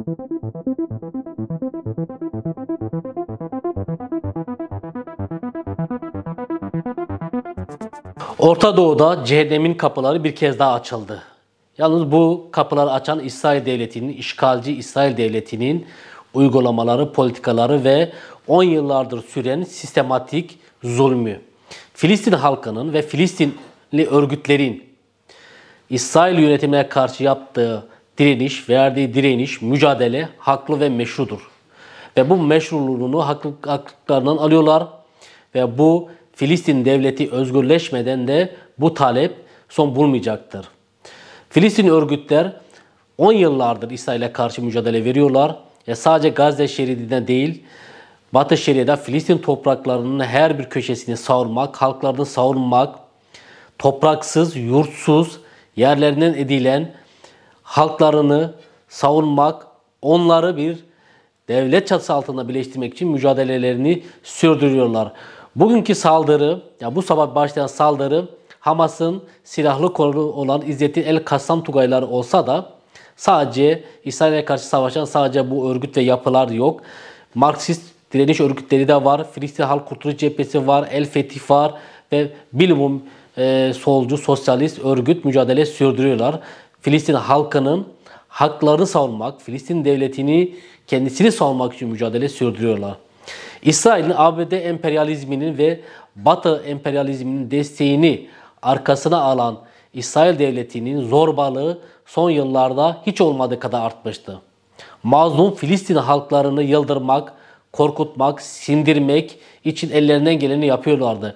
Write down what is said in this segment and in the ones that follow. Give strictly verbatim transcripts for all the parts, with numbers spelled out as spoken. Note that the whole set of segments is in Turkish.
Orta Doğu'da cehennemin kapıları bir kez daha açıldı. Yalnız bu kapıları açan İsrail Devleti'nin, işgalci İsrail Devleti'nin uygulamaları, politikaları ve on yıllardır süren sistematik zulmü. Filistin halkının ve Filistinli örgütlerin İsrail yönetimine karşı yaptığı direniş, verdiği direniş, mücadele haklı ve meşrudur. Ve bu meşruluğunu haklarından alıyorlar ve bu Filistin devleti özgürleşmeden de bu talep son bulmayacaktır. Filistin örgütler on yıllardır İsrail'e karşı mücadele veriyorlar. Ya sadece Gazze şeridinde değil, Batı Şeria'da Filistin topraklarının her bir köşesini savunmak, halklarını savunmak, topraksız, yurtsuz, yerlerinden edilen halklarını savunmak, onları bir devlet çatısı altında birleştirmek için mücadelelerini sürdürüyorlar. Bugünkü saldırı, ya bu sabah başlayan saldırı Hamas'ın silahlı kolu olan İzzettin El-Kassam Tugayları olsa da sadece İsrail'e karşı savaşan sadece bu örgüt ve yapılar yok. Marksist direniş örgütleri de var. Filistin Halk Kurtuluş Cephesi var. El-Fetih var ve bilumum e, solcu, sosyalist örgüt mücadele sürdürüyorlar. Filistin halkının haklarını savunmak, Filistin devletini kendisini savunmak için mücadele sürdürüyorlar. İsrail'in A B D emperyalizminin ve Batı emperyalizminin desteğini arkasına alan İsrail devletinin zorbalığı son yıllarda hiç olmadığı kadar artmıştı. Mazlum Filistin halklarını yıldırmak, korkutmak, sindirmek için ellerinden geleni yapıyorlardı.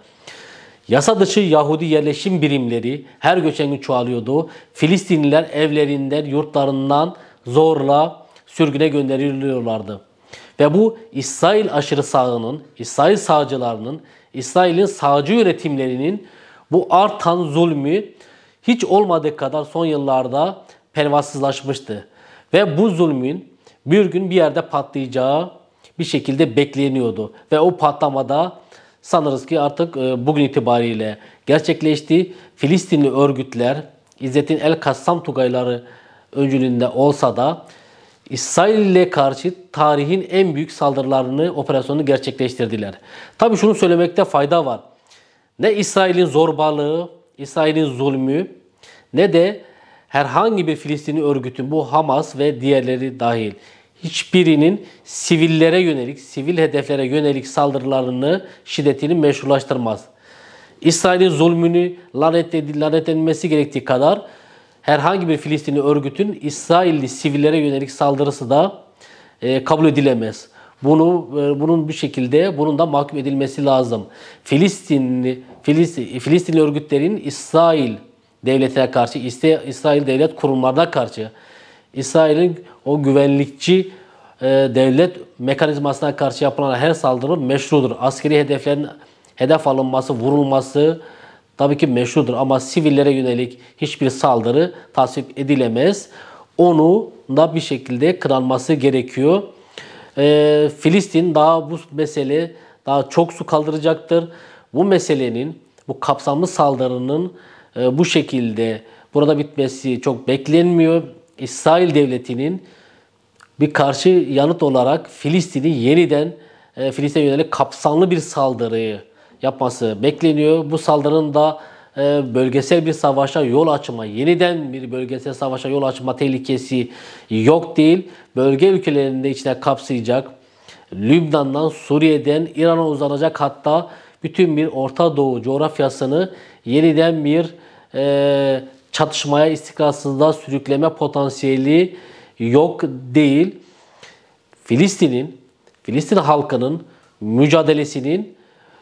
Yasa dışı Yahudi yerleşim birimleri her geçen gün çoğalıyordu. Filistinliler evlerinden, yurtlarından zorla sürgüne gönderiliyorlardı. Ve bu İsrail aşırı sağının, İsrail sağcılarının, İsrail'in sağcı yönetimlerinin bu artan zulmü hiç olmadığı kadar son yıllarda pervasızlaşmıştı. Ve bu zulmün bir gün bir yerde patlayacağı bir şekilde bekleniyordu. Ve o patlamada sanırız ki artık bugün itibariyle gerçekleşti. Filistinli örgütler İzzettin El-Kassam Tugayları öncülüğünde olsa da İsrail'e karşı tarihin en büyük saldırılarını, operasyonunu gerçekleştirdiler. Tabii şunu söylemekte fayda var. Ne İsrail'in zorbalığı, İsrail'in zulmü ne de herhangi bir Filistinli örgütün, bu Hamas ve diğerleri dahil, hiçbirinin sivillere yönelik, sivil hedeflere yönelik saldırılarını, şiddetini meşrulaştırmaz. İsrail'in zulmünü lanet, lanetlenmesi gerektiği kadar herhangi bir Filistinli örgütün İsrailli sivillere yönelik saldırısı da e, kabul edilemez. Bunu e, bunun bir şekilde bunun da mahkum edilmesi lazım. Filistinli Filistin, Filistinli örgütlerin İsrail devletine karşı, İsrail devlet kurumlarına karşı, İsrail'in o güvenlikçi e, devlet mekanizmasına karşı yapılan her saldırı meşrudur. Askeri hedeflerin hedef alınması, vurulması tabii ki meşrudur ama sivillere yönelik hiçbir saldırı tasvip edilemez. Onu da bir şekilde kınanması gerekiyor. Ee, Filistin daha bu mesele daha çok su kaldıracaktır. Bu meselenin, bu kapsamlı saldırının e, bu şekilde burada bitmesi çok beklenmiyor. İsrail devletinin bir karşı yanıt olarak Filistin'i yeniden e, Filistin'e yönelik kapsamlı bir saldırıyı yapması bekleniyor. Bu saldırının da e, bölgesel bir savaşa yol açma, yeniden bir bölgesel savaşa yol açma tehlikesi yok değil. Bölge ülkelerinde içine kapsayacak, Lübnan'dan, Suriye'den, İran'a uzanacak, hatta bütün bir Orta Doğu coğrafyasını yeniden bir e, çatışmaya, istikrarsızlığa sürükleme potansiyeli yok değil. Filistin'in, Filistin halkının mücadelesinin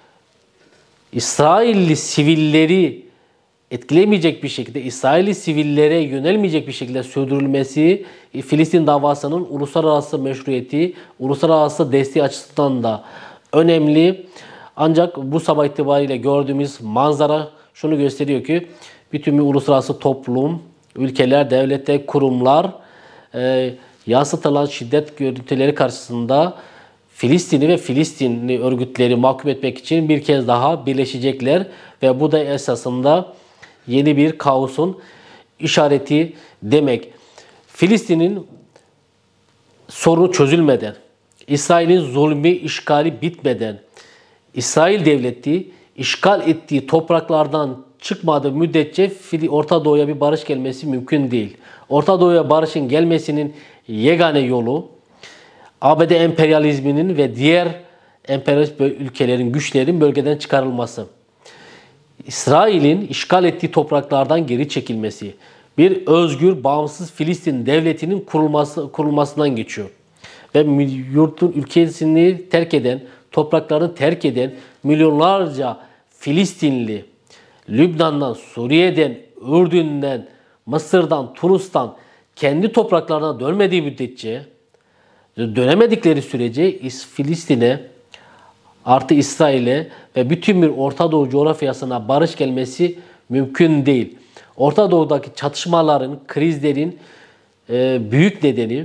İsrailli sivilleri etkilemeyecek bir şekilde, İsrailli sivillere yönelmeyecek bir şekilde sürdürülmesi, Filistin davasının uluslararası meşruiyeti, uluslararası desteği açısından da önemli. Ancak bu sabah itibariyle gördüğümüz manzara şunu gösteriyor ki bütün bir uluslararası toplum, ülkeler, devletler, kurumlar e, yansıtılan şiddet görüntüleri karşısında Filistin'i ve Filistinli örgütleri mahkum etmek için bir kez daha birleşecekler ve bu da esasında yeni bir kaosun işareti demek. Filistin'in sorunu çözülmeden, İsrail'in zulmü, işgali bitmeden, İsrail devleti işgal ettiği topraklardan çıkmadığı müddetçe Orta Doğu'ya bir barış gelmesi mümkün değil. Orta Doğu'ya barışın gelmesinin yegane yolu A B D emperyalizminin ve diğer emperyalist ülkelerin, güçlerin bölgeden çıkarılması. İsrail'in işgal ettiği topraklardan geri çekilmesi, bir özgür, bağımsız Filistin devletinin kurulması, kurulmasından geçiyor. Ve yurtun ülkesini terk eden, topraklarını terk eden milyonlarca Filistinli, Lübnan'dan, Suriye'den, Ürdün'den, Mısır'dan, Tunus'tan kendi topraklarına dönmediği müddetçe, dönemedikleri sürece Filistin'e artı İsrail'e ve bütün bir Orta Doğu coğrafyasına barış gelmesi mümkün değil. Orta Doğu'daki çatışmaların, krizlerin e, büyük nedeni,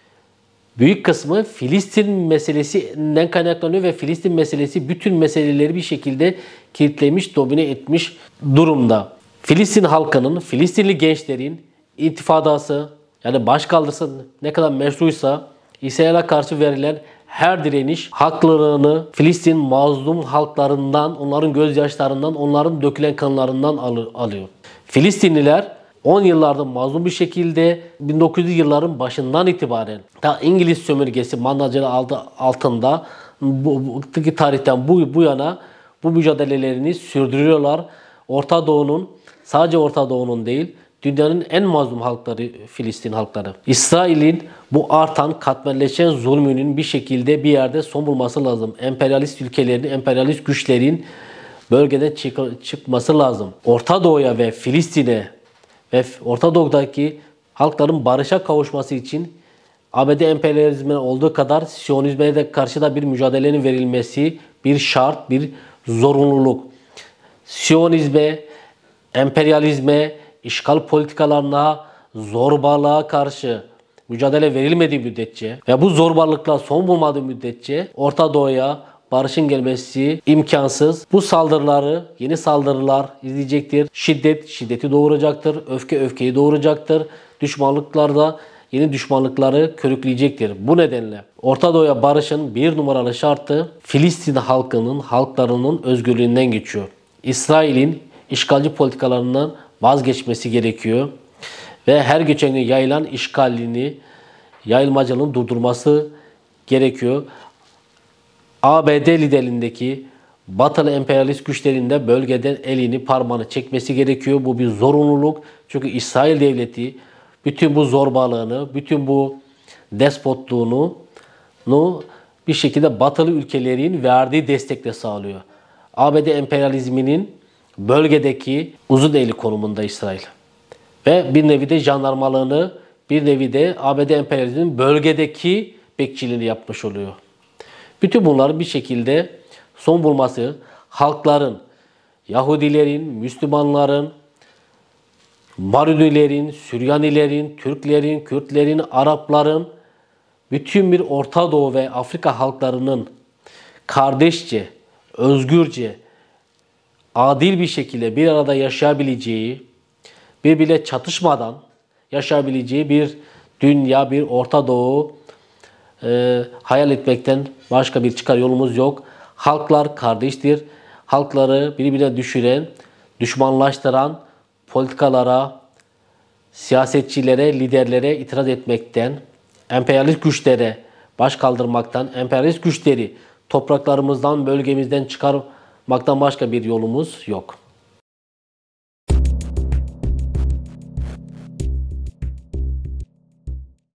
büyük kısmı Filistin meselesinden kaynaklanıyor ve Filistin meselesi bütün meseleleri bir şekilde kilitlemiş, domine etmiş durumda. Filistin halkının, Filistinli gençlerin intifadası, yani başkaldırısı ne kadar meşruysa İsrail'e karşı verilen her direniş haklarını Filistin mazlum halklarından, onların gözyaşlarından, onların dökülen kanlarından alıyor. Filistinliler on yıllarda mazlum bir şekilde bin dokuz yüzlü yılların başından itibaren ta İngiliz sömürgesi mandacılığı altında bu, bu tarihten bu, bu yana bu mücadelelerini sürdürüyorlar. Orta Doğu'nun, sadece Orta Doğu'nun değil, dünyanın en mazlum halkları Filistin halkları. İsrail'in bu artan, katmerleşen zulmünün bir şekilde bir yerde son bulması lazım. Emperyalist ülkelerin, emperyalist güçlerin bölgeden çık çıkması lazım. Orta Doğu'ya ve Filistin'e ve Orta Doğu'daki halkların barışa kavuşması için A B D emperyalizmine olduğu kadar Siyonizme de karşı da bir mücadelenin verilmesi bir şart, bir zorunluluk. Siyonizme, emperyalizme, işgal politikalarına, zorbalığa karşı mücadele verilmediği müddetçe ve bu zorbalıkla son bulmadığı müddetçe Orta Doğu'ya barışın gelmesi imkansız. Bu saldırıları, yeni saldırılar izleyecektir. Şiddet, şiddeti doğuracaktır. Öfke, öfkeyi doğuracaktır. Düşmanlıklar da yeni düşmanlıkları körükleyecektir. Bu nedenle Orta Doğu'ya barışın bir numaralı şartı Filistin halkının, halklarının özgürlüğünden geçiyor. İsrail'in işgalci politikalarından vazgeçmesi gerekiyor. Ve her geçen gün yayılan işgalini, yayılmacılığını durdurması gerekiyor. A B D liderliğindeki batılı emperyalist güçlerin de bölgeden elini parmağını çekmesi gerekiyor. Bu bir zorunluluk. Çünkü İsrail devleti bütün bu zorbalığını, bütün bu despotluğunu bir şekilde batılı ülkelerin verdiği destekle sağlıyor. A B D emperyalizminin bölgedeki uzun eli konumunda İsrail. Ve bir nevi de jandarmalığını, bir nevi de A B D emperyalizminin bölgedeki bekçiliğini yapmış oluyor. Bütün bunların bir şekilde son bulması, halkların, Yahudilerin, Müslümanların, Marunilerin, Süryanilerin, Türklerin, Kürtlerin, Arapların, bütün bir Orta Doğu ve Afrika halklarının kardeşçe, özgürce, adil bir şekilde bir arada yaşayabileceği, birbirle çatışmadan yaşayabileceği bir dünya, bir Orta Doğu e, hayal etmekten başka bir çıkar yolumuz yok. Halklar kardeştir. Halkları birbirine düşüren, düşmanlaştıran politikalara, siyasetçilere, liderlere itiraz etmekten, emperyalist güçlere baş kaldırmaktan, emperyalist güçleri topraklarımızdan, bölgemizden çıkarmaktan başka bir yolumuz yok.